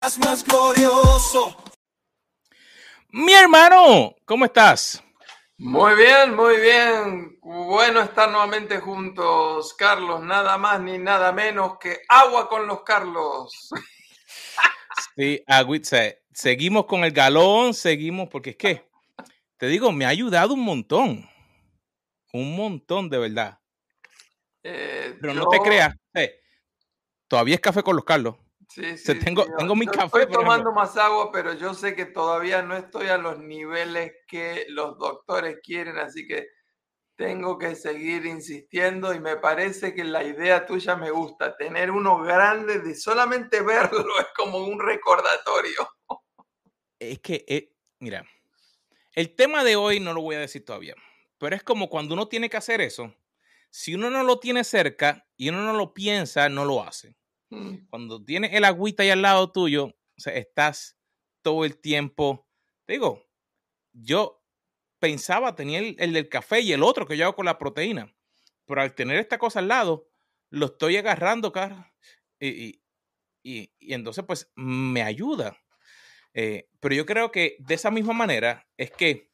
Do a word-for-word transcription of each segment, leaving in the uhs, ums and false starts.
más glorioso. Mi hermano, ¿cómo estás? Muy bien, muy bien. Bueno estar nuevamente juntos, Carlos. Nada más ni nada menos que agua con los Carlos. Sí, agüita. Seguimos con el galón, seguimos, porque es que, te digo, me ha ayudado un montón. Un montón, de verdad. Eh, Pero yo... no te creas, eh, todavía es café con los Carlos. Sí, O sí, sea, tengo, sí. tengo mi yo café, estoy por ejemplo. tomando más agua, pero yo sé que todavía no estoy a los niveles que los doctores quieren, así que tengo que seguir insistiendo y me parece que la idea tuya me gusta. Tener uno grande, de solamente verlo es como un recordatorio. Es que, eh, mira, el tema de hoy no lo voy a decir todavía, pero es como cuando uno tiene que hacer eso, si uno no lo tiene cerca y uno no lo piensa, no lo hace. Mm. Cuando tienes el agüita ahí al lado tuyo, o sea, estás todo el tiempo, te digo, yo pensaba, tenía el, el del café y el otro que yo hago con la proteína, pero al tener esta cosa al lado, lo estoy agarrando, cara, y, y, y, y entonces pues me ayuda. Eh, pero yo creo que de esa misma manera es que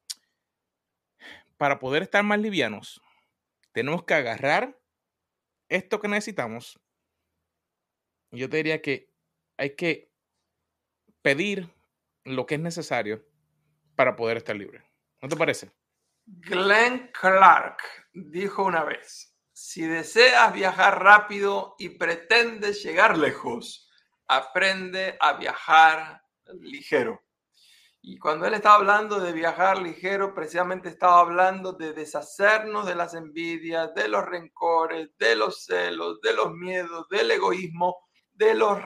para poder estar más livianos, tenemos que agarrar esto que necesitamos. Yo te diría que hay que pedir lo que es necesario para poder estar libre. ¿No te parece? Glenn Clark dijo una vez: si deseas viajar rápido y pretendes llegar lejos, aprende a viajar ligero. Y cuando él estaba hablando de viajar ligero, precisamente estaba hablando de deshacernos de las envidias, de los rencores, de los celos, de los miedos, del egoísmo, de los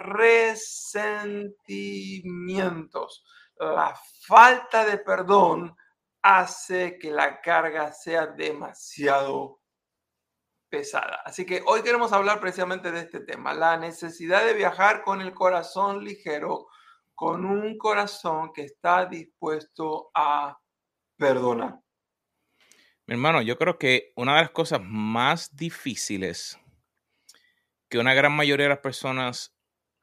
resentimientos. La falta de perdón hace que la carga sea demasiado pesada. Así que hoy queremos hablar precisamente de este tema, la necesidad de viajar con el corazón ligero, con un corazón que está dispuesto a perdonar. Mi hermano, yo creo que una de las cosas más difíciles que una gran mayoría de las personas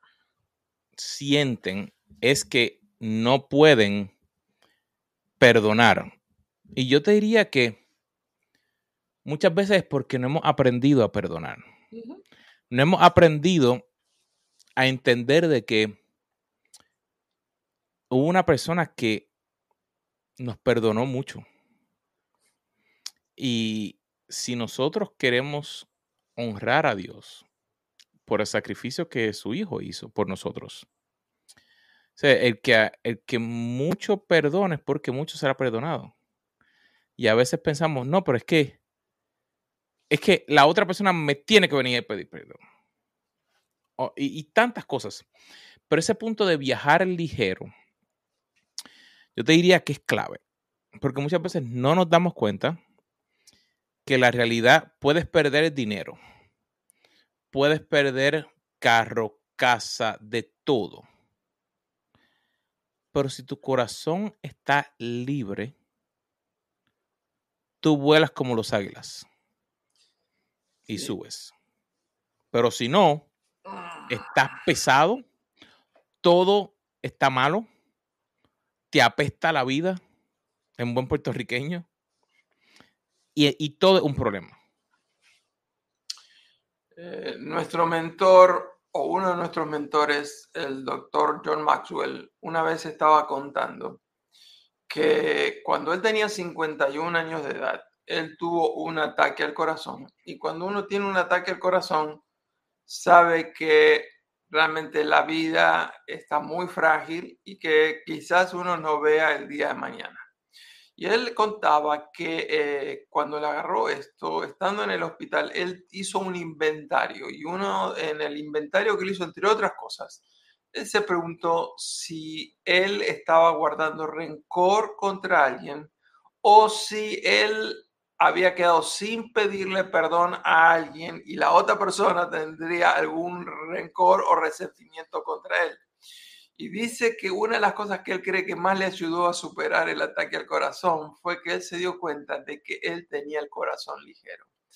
sienten es que no pueden perdonar. Y yo te diría que muchas veces es porque no hemos aprendido a perdonar. Uh-huh. No hemos aprendido a entender de que hubo una persona que nos perdonó mucho. Y si nosotros queremos honrar a Dios por el sacrificio que su Hijo hizo por nosotros, o sea, el que, el que mucho perdona es porque mucho será perdonado. Y a veces pensamos, no, pero es que es que la otra persona me tiene que venir a pedir perdón. Oh, y, y tantas cosas. Pero ese punto de viajar ligero, yo te diría que es clave. Porque muchas veces no nos damos cuenta que la realidad puedes perder dinero. Puedes perder carro, casa, de todo. Pero si tu corazón está libre, tú vuelas como los águilas y sí. subes. Pero si no, estás pesado, todo está malo, te apesta la vida en buen puertorriqueño y, y todo es un problema. Eh, nuestro mentor o uno de nuestros mentores, el doctor John Maxwell, una vez estaba contando que cuando él tenía cincuenta y un años de edad, él tuvo un ataque al corazón. Y cuando uno tiene un ataque al corazón, sabe que realmente la vida está muy frágil y que quizás uno no vea el día de mañana. Y él contaba que eh, cuando le agarró esto, estando en el hospital, él hizo un inventario. Y uno en el inventario que él hizo, entre otras cosas, él se preguntó si él estaba guardando rencor contra alguien o si él había quedado sin pedirle perdón a alguien y la otra persona tendría algún rencor o resentimiento contra él. Y dice que una de las cosas que él cree que más le ayudó a superar el ataque al corazón fue que él se dio cuenta de que él tenía el corazón ligero.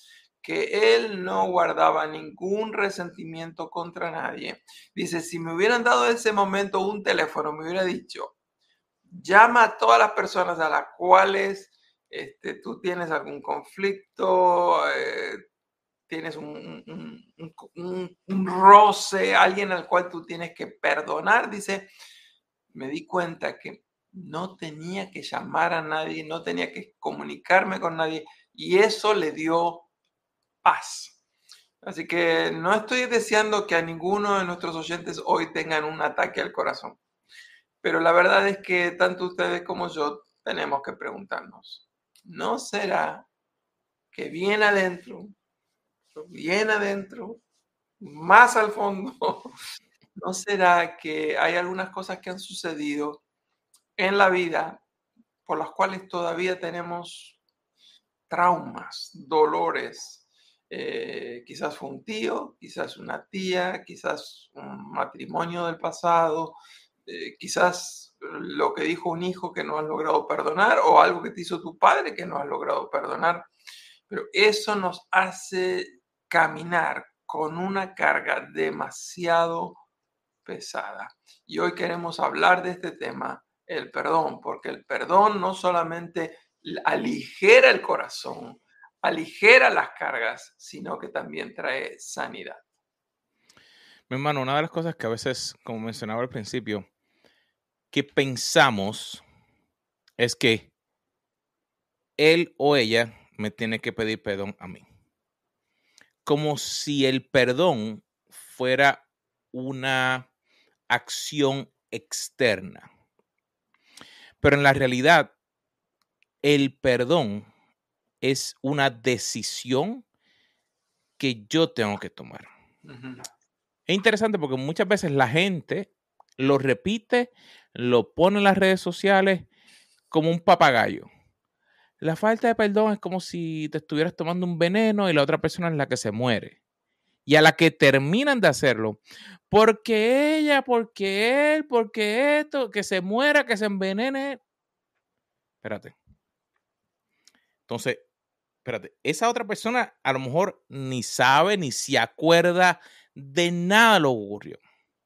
que él no guardaba ningún resentimiento contra nadie. Dice, si me hubieran dado en ese momento un teléfono, me hubiera dicho, llama a todas las personas a las cuales este, tú tienes algún conflicto, eh, tienes un, un, un, un, un roce, alguien al cual tú tienes que perdonar. Dice, me di cuenta que no tenía que llamar a nadie, no tenía que comunicarme con nadie, y eso le dio paz. Así que no estoy deseando que a ninguno de nuestros oyentes hoy tengan un ataque al corazón, pero la verdad es que tanto ustedes como yo tenemos que preguntarnos, ¿no será que bien adentro, bien adentro, más al fondo, no será que hay algunas cosas que han sucedido en la vida por las cuales todavía tenemos traumas, dolores? Eh, quizás fue un tío, quizás una tía, quizás un matrimonio del pasado, eh, quizás lo que dijo un hijo que no has logrado perdonar o algo que te hizo tu padre que no has logrado perdonar. Pero eso nos hace caminar con una carga demasiado pesada. Y hoy queremos hablar de este tema, el perdón, porque el perdón no solamente aligera el corazón, aligera las cargas, sino que también trae sanidad. Mi hermano, una de las cosas que a veces, como mencionaba al principio, que pensamos es que él o ella me tiene que pedir perdón a mí. Como si el perdón fuera una acción externa. Pero en la realidad, el perdón es una decisión que yo tengo que tomar. Uh-huh. Es interesante porque muchas veces la gente lo repite, lo pone en las redes sociales como un papagayo. La falta de perdón es como si te estuvieras tomando un veneno y la otra persona es la que se muere. Y a la que terminan de hacerlo, porque ella, porque él, porque esto, que se muera, que se envenene. Espérate. Entonces, espérate, esa otra persona a lo mejor ni sabe, ni se acuerda de nada de lo que ocurrió.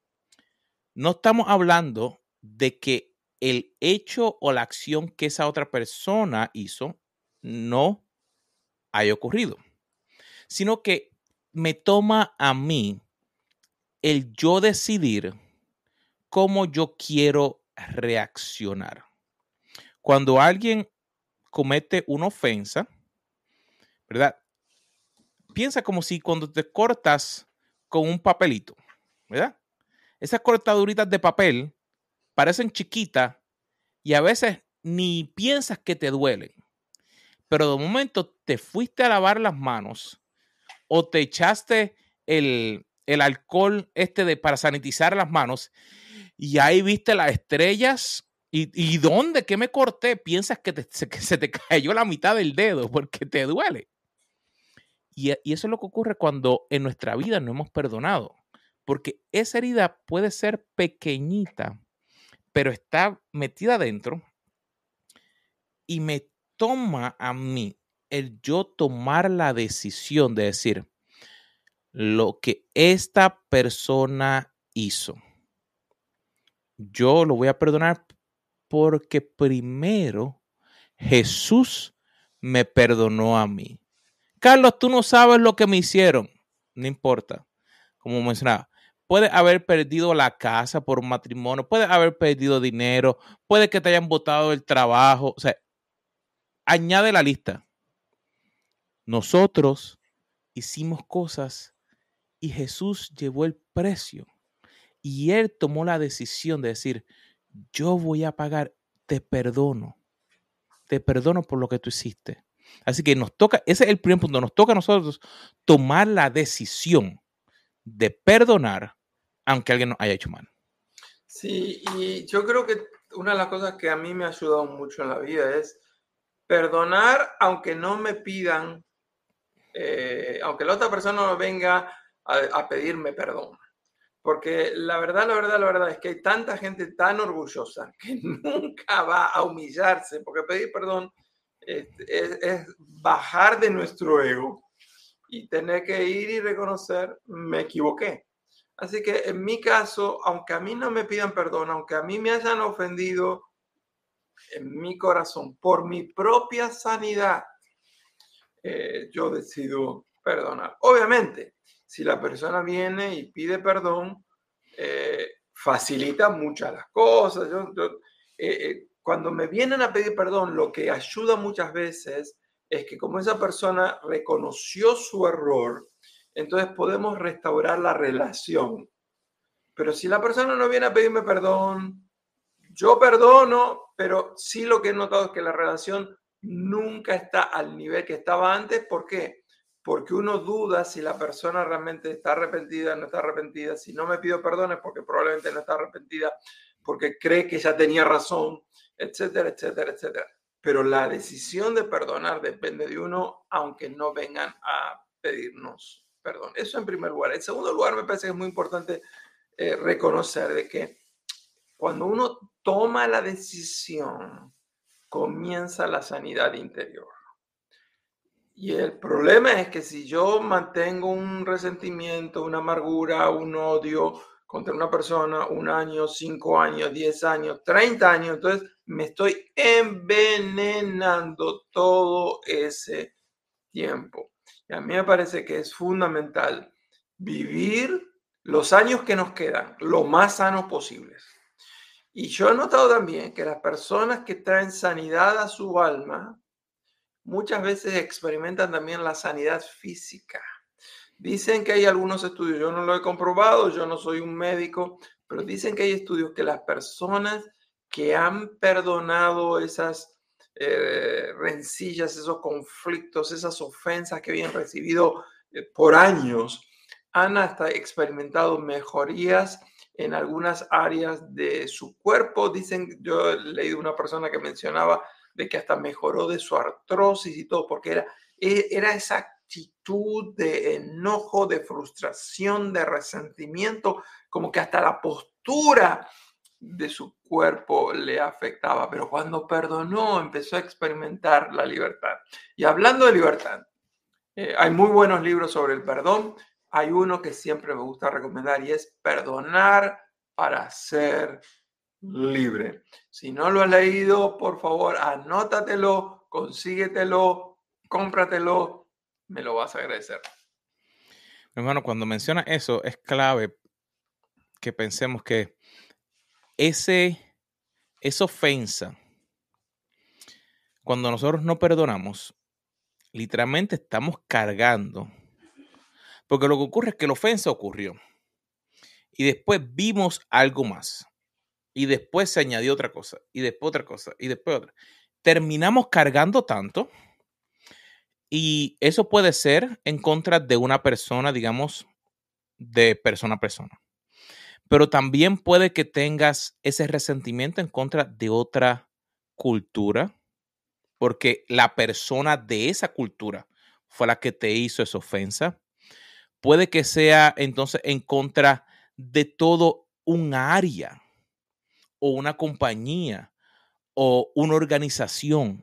No estamos hablando de que el hecho o la acción que esa otra persona hizo no haya ocurrido, sino que me toma a mí el yo decidir cómo yo quiero reaccionar. Cuando alguien comete una ofensa, ¿verdad? Piensa como si cuando te cortas con un papelito, ¿verdad? Esas cortaduritas de papel parecen chiquitas y a veces ni piensas que te duelen. Pero de momento te fuiste a lavar las manos o te echaste el, el alcohol este de, para sanitizar las manos y ahí viste las estrellas. ¿Y, y dónde? ¿Qué me corté? Piensas que, te, que se te cayó la mitad del dedo porque te duele. Y, y eso es lo que ocurre cuando en nuestra vida no hemos perdonado. Porque esa herida puede ser pequeñita, pero está metida adentro y me toma a mí el yo tomar la decisión de decir lo que esta persona hizo. Yo lo voy a perdonar porque primero Jesús me perdonó a mí. Carlos, tú no sabes lo que me hicieron. No importa. Como mencionaba, puede haber perdido la casa por un matrimonio, puede haber perdido dinero, puede que te hayan botado el trabajo. O sea, añade la lista. Nosotros hicimos cosas y Jesús llevó el precio. Y Él tomó la decisión de decir, yo voy a pagar, te perdono. Te perdono por lo que tú hiciste. Así que nos toca, ese es el primer punto, nos toca a nosotros tomar la decisión de perdonar aunque alguien nos haya hecho mal. Sí, y yo creo que una de las cosas que a mí me ha ayudado mucho en la vida es perdonar aunque no me pidan, eh, aunque la otra persona no venga a, a pedirme perdón. Porque la verdad, la verdad, la verdad es que hay tanta gente tan orgullosa que nunca va a humillarse, porque pedir perdón es, es, es bajar de nuestro ego y tener que ir y reconocer, me equivoqué. Así que en mi caso, aunque a mí no me pidan perdón, aunque a mí me hayan ofendido en mi corazón por mi propia sanidad, eh, yo decido perdonar. Obviamente, si la persona viene y pide perdón, eh, facilita muchas las cosas. Yo, yo, eh, eh, cuando me vienen a pedir perdón, lo que ayuda muchas veces es que como esa persona reconoció su error, entonces podemos restaurar la relación. Pero si la persona no viene a pedirme perdón, yo perdono, pero sí lo que he notado es que la relación nunca está al nivel que estaba antes. ¿Por qué? Porque uno duda si la persona realmente está arrepentida, no está arrepentida. Si no me pido perdón es porque probablemente no está arrepentida, porque cree que ya tenía razón, etcétera, etcétera, etcétera. Pero la decisión de perdonar depende de uno, aunque no vengan a pedirnos perdón. Eso en primer lugar. En segundo lugar, me parece que es muy importante eh, reconocer de que cuando uno toma la decisión, comienza la sanidad interior. Y el problema es que si yo mantengo un resentimiento, una amargura, un odio contra una persona un año, cinco años, diez años, treinta años, entonces me estoy envenenando todo ese tiempo. Y a mí me parece que es fundamental vivir los años que nos quedan lo más sanos posibles. Y yo he notado también que las personas que traen sanidad a su alma muchas veces experimentan también la sanidad física. Dicen que hay algunos estudios, yo no lo he comprobado, yo no soy un médico, pero dicen que hay estudios que las personas que han perdonado esas eh, rencillas, esos conflictos, esas ofensas que habían recibido eh, por años, han hasta experimentado mejorías en algunas áreas de su cuerpo. Dicen, yo he leído una persona que mencionaba de que hasta mejoró de su artrosis y todo, porque era, era esa actitud de enojo, de frustración, de resentimiento, como que hasta la postura de su cuerpo le afectaba. Pero cuando perdonó, empezó a experimentar la libertad. Y hablando de libertad, eh, hay muy buenos libros sobre el perdón. Hay uno que siempre me gusta recomendar y es Perdonar para ser libre. Si no lo has leído, por favor, anótatelo, consíguetelo, cómpratelo, me lo vas a agradecer. Hermano, cuando menciona eso, es clave que pensemos que ese, esa ofensa, cuando nosotros no perdonamos, literalmente estamos cargando. Porque lo que ocurre es que la ofensa ocurrió. Y después vimos algo más. Y después se añadió otra cosa. Y después otra cosa. Y después otra. Terminamos cargando tanto. Y eso puede ser en contra de una persona, digamos, de persona a persona. Pero también puede que tengas ese resentimiento en contra de otra cultura. Porque la persona de esa cultura fue la que te hizo esa ofensa. Puede que sea entonces en contra de todo un área o una compañía o una organización.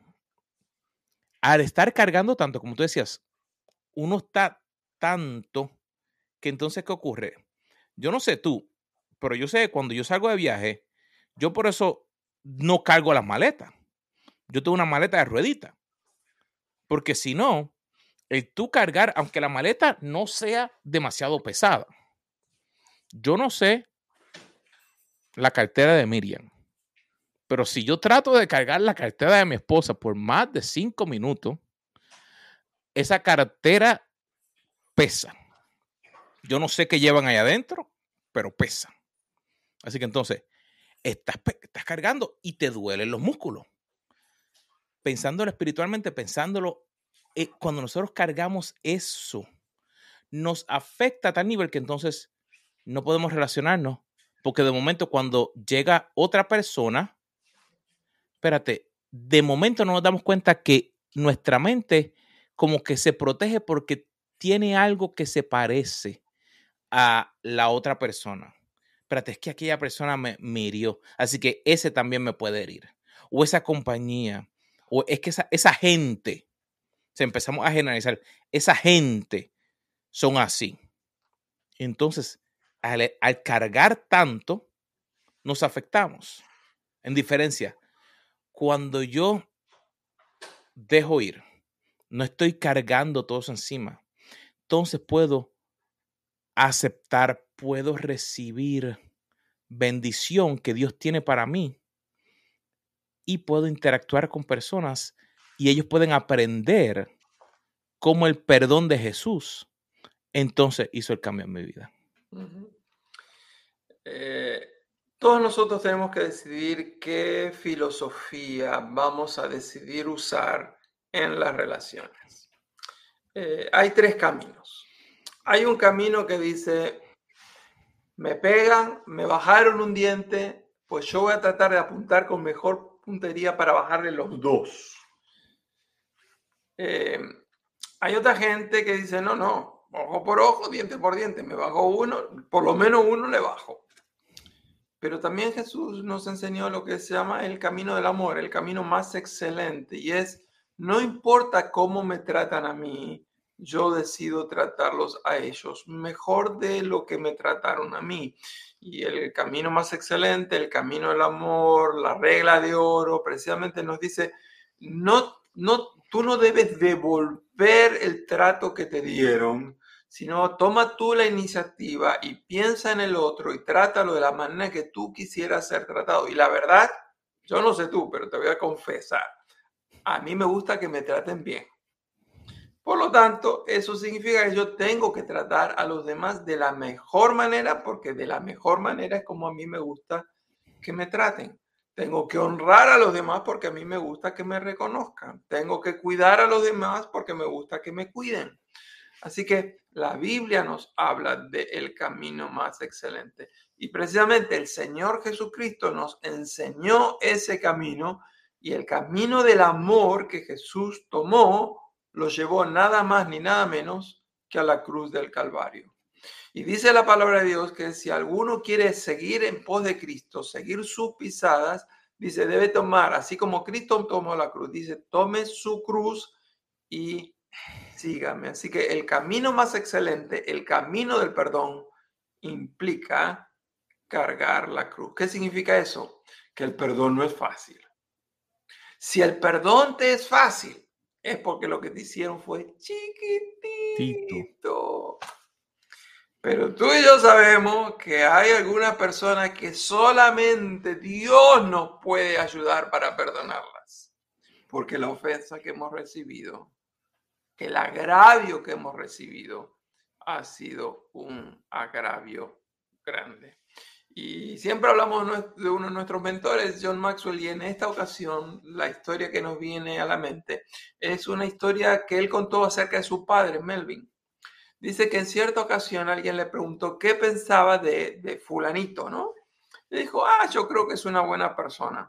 Al estar cargando tanto, como tú decías, uno está tanto que entonces, ¿qué ocurre? Yo no sé tú, pero yo sé que cuando yo salgo de viaje, yo por eso no cargo las maletas. Yo tengo una maleta de ruedita. Porque si no, el tú cargar, aunque la maleta no sea demasiado pesada. Yo no sé la cartera de Miriam, pero si yo trato de cargar la cartera de mi esposa por más de cinco minutos, esa cartera pesa. Yo no sé qué llevan ahí adentro, pero pesa. Así que entonces, estás, estás cargando y te duelen los músculos. Pensándolo espiritualmente, pensándolo, eh, cuando nosotros cargamos eso, nos afecta a tal nivel que entonces no podemos relacionarnos, porque de momento cuando llega otra persona, espérate, de momento no nos damos cuenta que nuestra mente como que se protege porque tiene algo que se parece a la otra persona. Espérate, es que aquella persona me, me hirió, así que ese también me puede herir. O esa compañía, o es que esa, esa gente, o sea, empezamos a generalizar, esa gente son así. Entonces, al, al cargar tanto, nos afectamos. En diferencia, cuando yo dejo ir, no estoy cargando todo eso encima, entonces puedo aceptar, puedo recibir bendición que Dios tiene para mí y puedo interactuar con personas y ellos pueden aprender cómo el perdón de Jesús entonces hizo el cambio en mi vida. Uh-huh. Eh, todos nosotros tenemos que decidir qué filosofía vamos a decidir usar en las relaciones. Eh, hay tres caminos. Hay un camino que dice, me pegan, me bajaron un diente, pues yo voy a tratar de apuntar con mejor puntería para bajarle los dos. Eh, hay otra gente que dice, no, no, ojo por ojo, diente por diente, me bajó uno, por lo menos uno le bajo. Pero también Jesús nos enseñó lo que se llama el camino del amor, el camino más excelente, y es, no importa cómo me tratan a mí, yo decido tratarlos a ellos mejor de lo que me trataron a mí. Y el camino más excelente, el camino del amor, la regla de oro, precisamente nos dice, no, no, tú no debes devolver el trato que te dieron, sino toma tú la iniciativa y piensa en el otro y trátalo de la manera que tú quisieras ser tratado. Y la verdad, yo no sé tú, pero te voy a confesar, a mí me gusta que me traten bien. Por lo tanto, eso significa que yo tengo que tratar a los demás de la mejor manera, porque de la mejor manera es como a mí me gusta que me traten. Tengo que honrar a los demás porque a mí me gusta que me reconozcan. Tengo que cuidar a los demás porque me gusta que me cuiden. Así que la Biblia nos habla del camino más excelente. Y precisamente el Señor Jesucristo nos enseñó ese camino, y el camino del amor que Jesús tomó lo llevó nada más ni nada menos que a la cruz del Calvario. Y dice la palabra de Dios que si alguno quiere seguir en pos de Cristo, seguir sus pisadas, dice, debe tomar, así como Cristo tomó la cruz, dice, tome su cruz y sígame. Así que el camino más excelente, el camino del perdón, implica cargar la cruz. ¿Qué significa eso? Que el perdón no es fácil. Si el perdón te es fácil, es porque lo que te hicieron fue chiquitito. Pero tú y yo sabemos que hay algunas personas que solamente Dios nos puede ayudar para perdonarlas. Porque la ofensa que hemos recibido, el agravio que hemos recibido, ha sido un agravio grande. Y siempre hablamos de uno de nuestros mentores, John Maxwell, y en esta ocasión la historia que nos viene a la mente es una historia que él contó acerca de su padre, Melvin. Dice que en cierta ocasión alguien le preguntó qué pensaba de, de fulanito, ¿no? Le dijo, ah, yo creo que es una buena persona.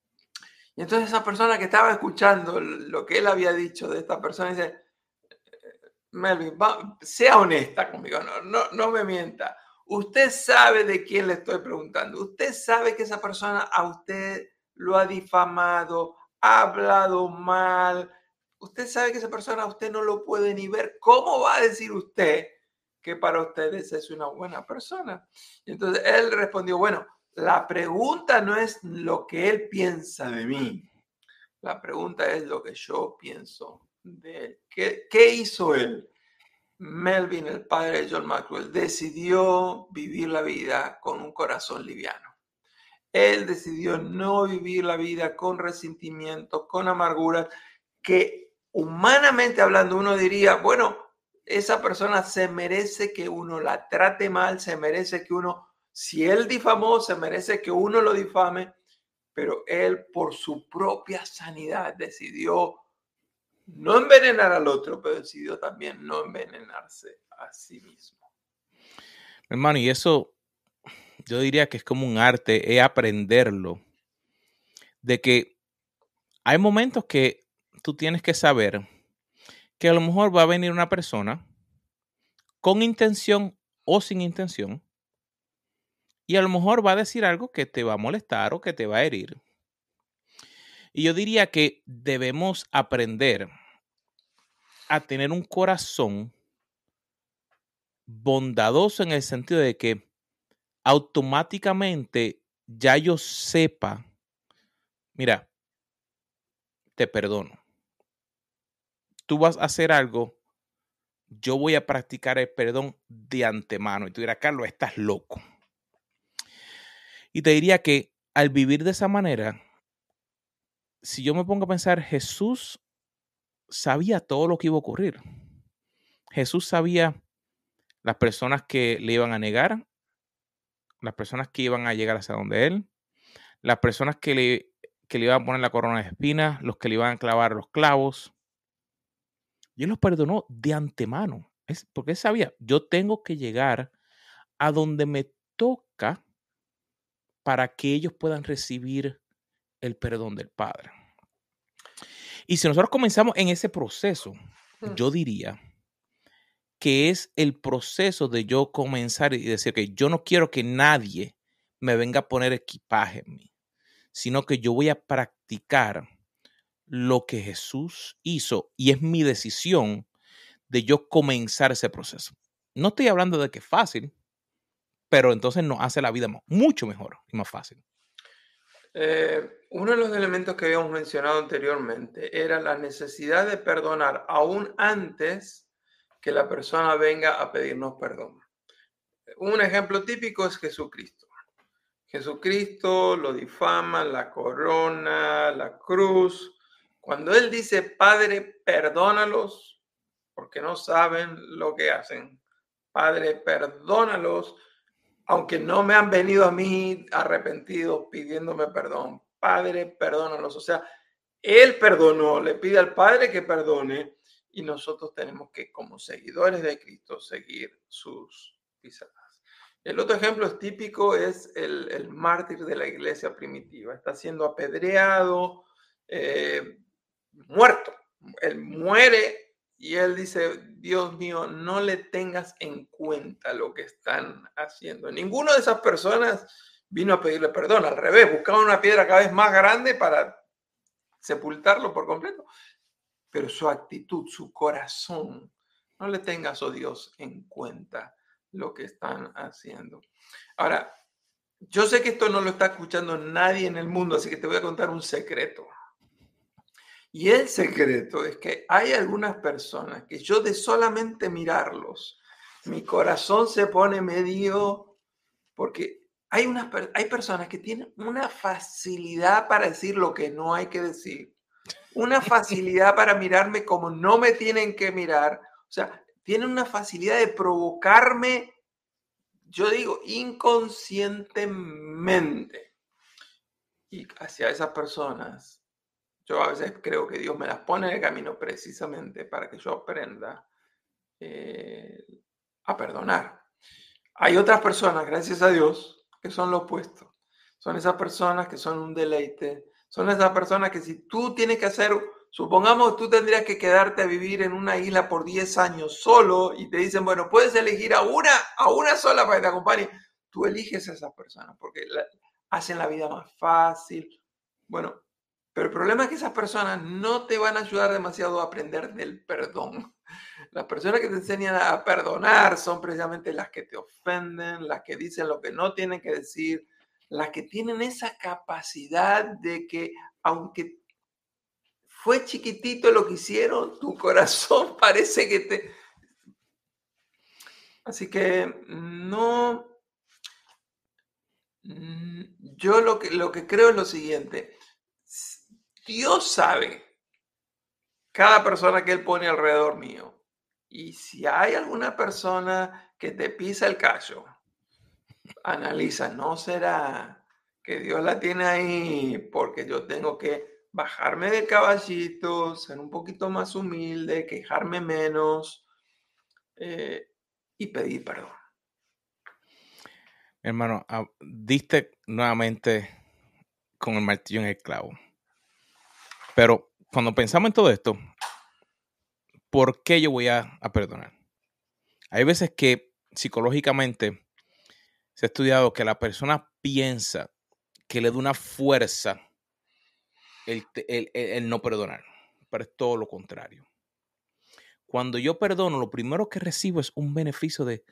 Y entonces esa persona que estaba escuchando lo que él había dicho de esta persona dice, Melvin, va, sea honesta conmigo, no, no, no me mienta. Usted sabe de quién le estoy preguntando. Usted sabe que esa persona a usted lo ha difamado, ha hablado mal. Usted sabe que esa persona a usted no lo puede ni ver. ¿Cómo va a decir usted que para ustedes es una buena persona? Y entonces él respondió, bueno, la pregunta no es lo que él piensa de mí. La pregunta es lo que yo pienso de él. ¿Qué, qué hizo él? Melvin, el padre de John Maxwell, decidió vivir la vida con un corazón liviano. Él decidió no vivir la vida con resentimiento, con amargura, que humanamente hablando uno diría, bueno, esa persona se merece que uno la trate mal, se merece que uno, si él difamó, se merece que uno lo difame, pero él por su propia sanidad decidió no envenenar al otro, pero decidió también no envenenarse a sí mismo. Hermano, y eso yo diría que es como un arte, es aprenderlo. De que hay momentos que tú tienes que saber que a lo mejor va a venir una persona con intención o sin intención y a lo mejor va a decir algo que te va a molestar o que te va a herir. Y yo diría que debemos aprender a tener un corazón bondadoso en el sentido de que automáticamente ya yo sepa, mira, te perdono. Tú vas a hacer algo, yo voy a practicar el perdón de antemano. Y tú dirás, Carlos, estás loco. Y te diría que al vivir de esa manera, si yo me pongo a pensar, Jesús sabía todo lo que iba a ocurrir. Jesús sabía las personas que le iban a negar, las personas que iban a llegar hacia donde él, las personas que le, que le iban a poner la corona de espinas, los que le iban a clavar los clavos. Y él los perdonó de antemano. Es porque él sabía, yo tengo que llegar a donde me toca para que ellos puedan recibir el perdón del Padre. Y si nosotros comenzamos en ese proceso, yo diría que es el proceso de yo comenzar y decir que yo no quiero que nadie me venga a poner equipaje en mí, sino que yo voy a practicar lo que Jesús hizo y es mi decisión de yo comenzar ese proceso. No estoy hablando de que es fácil, pero entonces nos hace la vida mucho mejor y más fácil. Eh, uno de los elementos que habíamos mencionado anteriormente era la necesidad de perdonar aún antes que la persona venga a pedirnos perdón. Un ejemplo típico es Jesucristo. Jesucristo lo difaman, la corona, la cruz. Cuando él dice, Padre, perdónalos, porque no saben lo que hacen. Padre, perdónalos, aunque no me han venido a mí arrepentidos pidiéndome perdón. Padre, perdónalos. O sea, él perdonó, le pide al Padre que perdone y nosotros tenemos que, como seguidores de Cristo, seguir sus pisadas. El otro ejemplo es típico, es el, el mártir de la iglesia primitiva. Está siendo apedreado, eh, muerto. Él muere y él dice, Dios mío, no le tengas en cuenta lo que están haciendo. Ninguna de esas personas vino a pedirle perdón. Al revés, buscaban una piedra cada vez más grande para sepultarlo por completo. Pero su actitud, su corazón, no le tengas, oh Dios, en cuenta lo que están haciendo. Ahora, yo sé que esto no lo está escuchando nadie en el mundo, así que te voy a contar un secreto. Y el secreto es que hay algunas personas que yo de solamente mirarlos, mi corazón se pone medio, porque hay, unas, hay personas que tienen una facilidad para decir lo que no hay que decir, una facilidad para mirarme como no me tienen que mirar, o sea, tienen una facilidad de provocarme, yo digo, inconscientemente. Y hacia esas personas, yo a veces creo que Dios me las pone en el camino precisamente para que yo aprenda eh, a perdonar. Hay otras personas, gracias a Dios, que son lo opuesto. Son esas personas que son un deleite. Son esas personas que si tú tienes que hacer, supongamos que tú tendrías que quedarte a vivir en una isla por diez años solo y te dicen, bueno, puedes elegir a una, a una sola para que te acompañe. Tú eliges a esas personas porque la, hacen la vida más fácil. Bueno, pero el problema es que esas personas no te van a ayudar demasiado a aprender del perdón. Las personas que te enseñan a perdonar son precisamente las que te ofenden, las que dicen lo que no tienen que decir, las que tienen esa capacidad de que, aunque fue chiquitito lo que hicieron, tu corazón parece que te... Así que no... Yo lo que, lo que creo es lo siguiente. Dios sabe cada persona que Él pone alrededor mío. Y si hay alguna persona que te pisa el callo, analiza, ¿no será que Dios la tiene ahí porque yo tengo que bajarme del caballito, ser un poquito más humilde, quejarme menos eh, y pedir perdón? Hermano, diste nuevamente con el martillo en el clavo. Pero cuando pensamos en todo esto, ¿por qué yo voy a, a perdonar? Hay veces que psicológicamente se ha estudiado que la persona piensa que le da una fuerza el, el, el, el no perdonar, pero es todo lo contrario. cuando yo perdono, lo primero que recibo es un beneficio de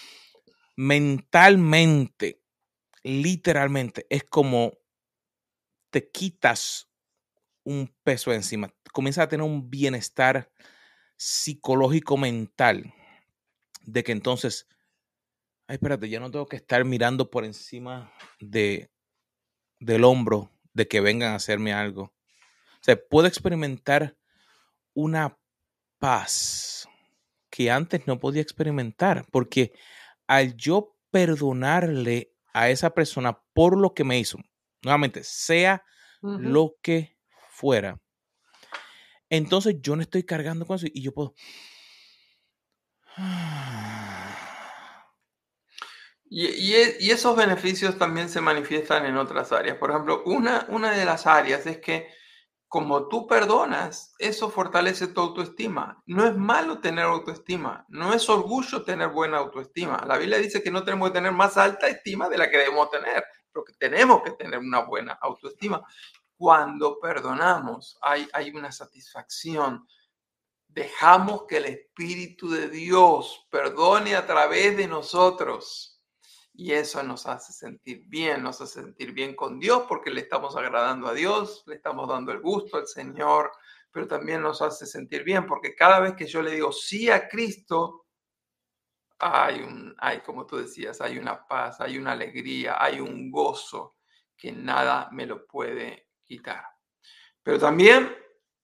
mentalmente, literalmente, es como te quitas un peso encima, comienzas a tener un bienestar psicológico mental de que entonces, ay, espérate, ya no tengo que estar mirando por encima de, del hombro de que vengan a hacerme algo. O sea, puedo experimentar una paz que antes no podía experimentar, porque al yo perdonarle a esa persona por lo que me hizo, nuevamente, sea uh-huh. lo que fuera, entonces yo no estoy cargando con eso y yo puedo... Y, y, y esos beneficios también se manifiestan en otras áreas. Por ejemplo, una, una de las áreas es que como tú perdonas, eso fortalece tu autoestima. No es malo tener autoestima, no es orgullo tener buena autoestima. La Biblia dice que no tenemos que tener más alta estima de la que debemos tener, pero que tenemos que tener una buena autoestima. Cuando perdonamos, hay, hay una satisfacción. Dejamos que el Espíritu de Dios perdone a través de nosotros. Y eso nos hace sentir bien, nos hace sentir bien con Dios porque le estamos agradando a Dios, le estamos dando el gusto al Señor, pero también nos hace sentir bien porque cada vez que yo le digo sí a Cristo, hay, un, hay como tú decías, hay una paz, hay una alegría, hay un gozo que nada me lo puede quitar. Pero también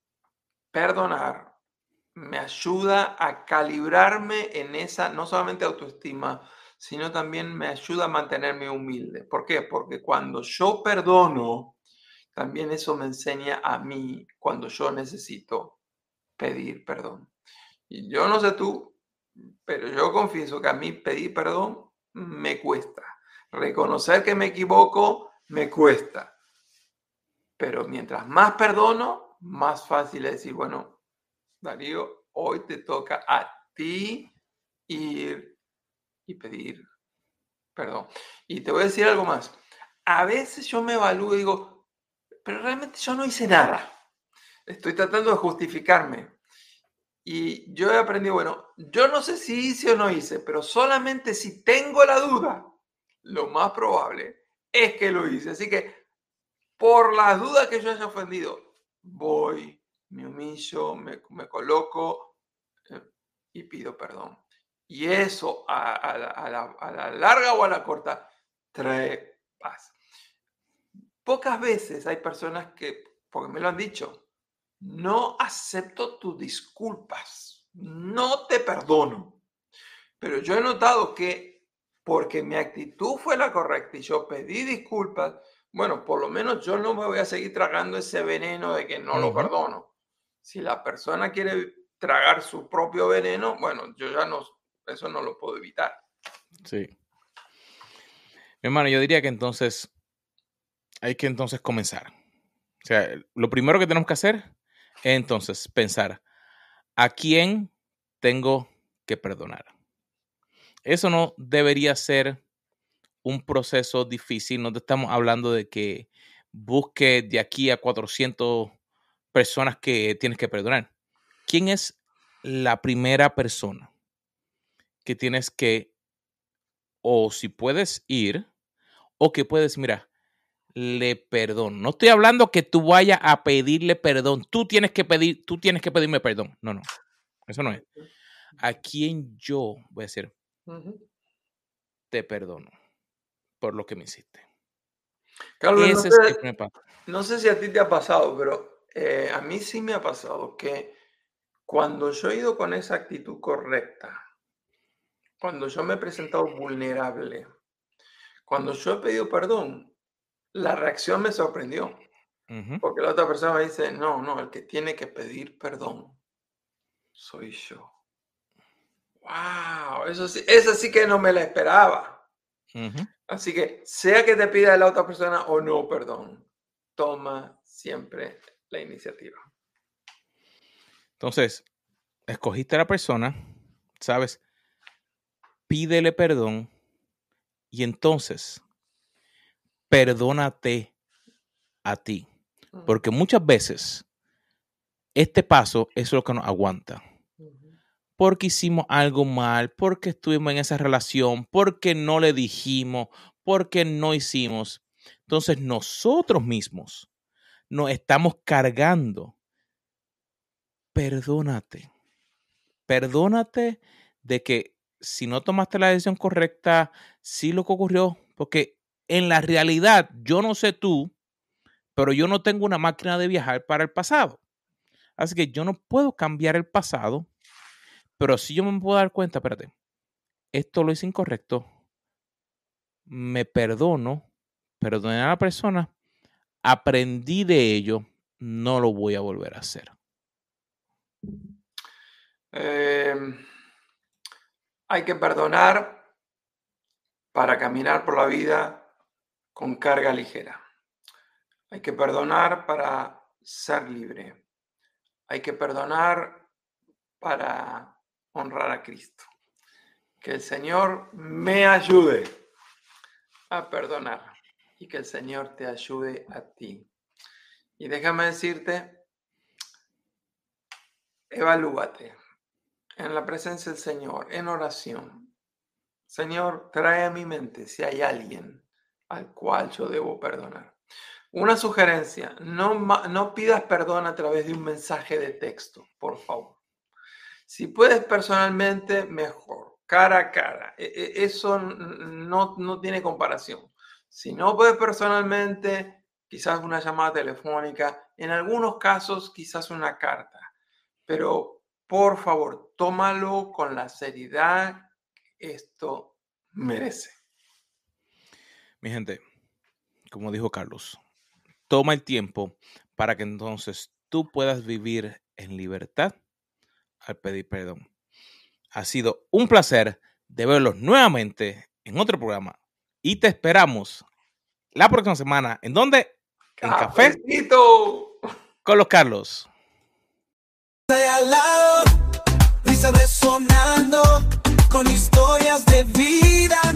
perdonar me ayuda a calibrarme en esa, no solamente autoestima, sino también me ayuda a mantenerme humilde. ¿Por qué? Porque cuando yo perdono, también eso me enseña a mí cuando yo necesito pedir perdón. Y yo no sé tú, pero yo confieso que a mí pedir perdón me cuesta. Reconocer que me equivoco me cuesta. Pero mientras más perdono, más fácil es decir, bueno, Darío, hoy te toca a ti ir y pedir perdón. Y te voy a decir algo más. A veces yo me evalúo y digo, pero realmente yo no hice nada. Estoy tratando de justificarme. Y yo he aprendido, bueno, yo no sé si hice o no hice, pero solamente si tengo la duda, lo más probable es que lo hice. Así que por las dudas que yo haya ofendido, voy, me humillo, me, me coloco eh, y pido perdón. Y eso a, a, la, a, la, a la larga o a la corta trae paz. Pocas veces hay personas que, porque me lo han dicho, no acepto tus disculpas, no te perdono. Pero yo he notado que porque mi actitud fue la correcta y yo pedí disculpas, bueno, por lo menos yo no me voy a seguir tragando ese veneno de que no uh-huh. lo perdono. Si la persona quiere tragar su propio veneno, bueno, yo ya no, eso no lo puedo evitar. Sí. Mi hermano, yo diría que entonces hay que entonces comenzar. O sea, lo primero que tenemos que hacer es entonces pensar a quién tengo que perdonar. Eso no debería ser un proceso difícil. No te estamos hablando de que busques de aquí a cuatrocientas personas que tienes que perdonar. ¿Quién es la primera persona que tienes que, o si puedes ir, o que puedes, mira, le perdono? No estoy hablando que tú vayas a pedirle perdón. Tú tienes que pedir, tú tienes que pedirme perdón. No, no. Eso no es. ¿A quién yo voy a decir? Uh-huh. Te perdono por lo que me hiciste. Carlos, Ese no, sé, es el primer paso. No sé si a ti te ha pasado, pero eh, a mí sí me ha pasado que cuando yo he ido con esa actitud correcta, cuando yo me he presentado vulnerable, cuando yo he pedido perdón, la reacción me sorprendió. Uh-huh. Porque la otra persona me dice, no, no, el que tiene que pedir perdón soy yo. ¡Wow! Eso sí, eso sí que no me la esperaba. Uh-huh. Así que, sea que te pida la otra persona o no perdón, toma siempre la iniciativa. Entonces, escogiste a la persona, ¿sabes? Pídele perdón y entonces perdónate a ti. Porque muchas veces este paso es lo que nos aguanta. Uh-huh. porque hicimos algo mal, porque estuvimos en esa relación, porque no le dijimos, porque no hicimos. Entonces nosotros mismos nos estamos cargando. Perdónate. Perdónate de que si no tomaste la decisión correcta, sí lo que ocurrió, porque en la realidad, yo no sé tú, pero yo no tengo una máquina de viajar para el pasado. Así que yo no puedo cambiar el pasado, pero sí yo me puedo dar cuenta, espérate, esto lo hice incorrecto, me perdono, perdoné a la persona, aprendí de ello, no lo voy a volver a hacer. Eh, hay que perdonar para caminar por la vida con carga ligera. Hay que perdonar para ser libre. Hay que perdonar para honrar a Cristo. Que el Señor me ayude a perdonar y que el Señor te ayude a ti. Y déjame decirte, evalúate en la presencia del Señor, en oración. Señor, trae a mi mente si hay alguien al cual yo debo perdonar. Una sugerencia, no, no pidas perdón a través de un mensaje de texto, por favor. Si puedes personalmente, mejor, cara a cara. Eso no, no tiene comparación. Si no puedes personalmente, quizás una llamada telefónica, en algunos casos quizás una carta. Pero por favor, tómalo con la seriedad que esto merece. Mi gente, como dijo Carlos, toma el tiempo para que entonces tú puedas vivir en libertad al pedir perdón. Ha sido un placer de verlos nuevamente en otro programa y te esperamos la próxima semana. ¿En dónde? En Cafecito Café con los Carlos. De al lado, risa resonando con historias de vida.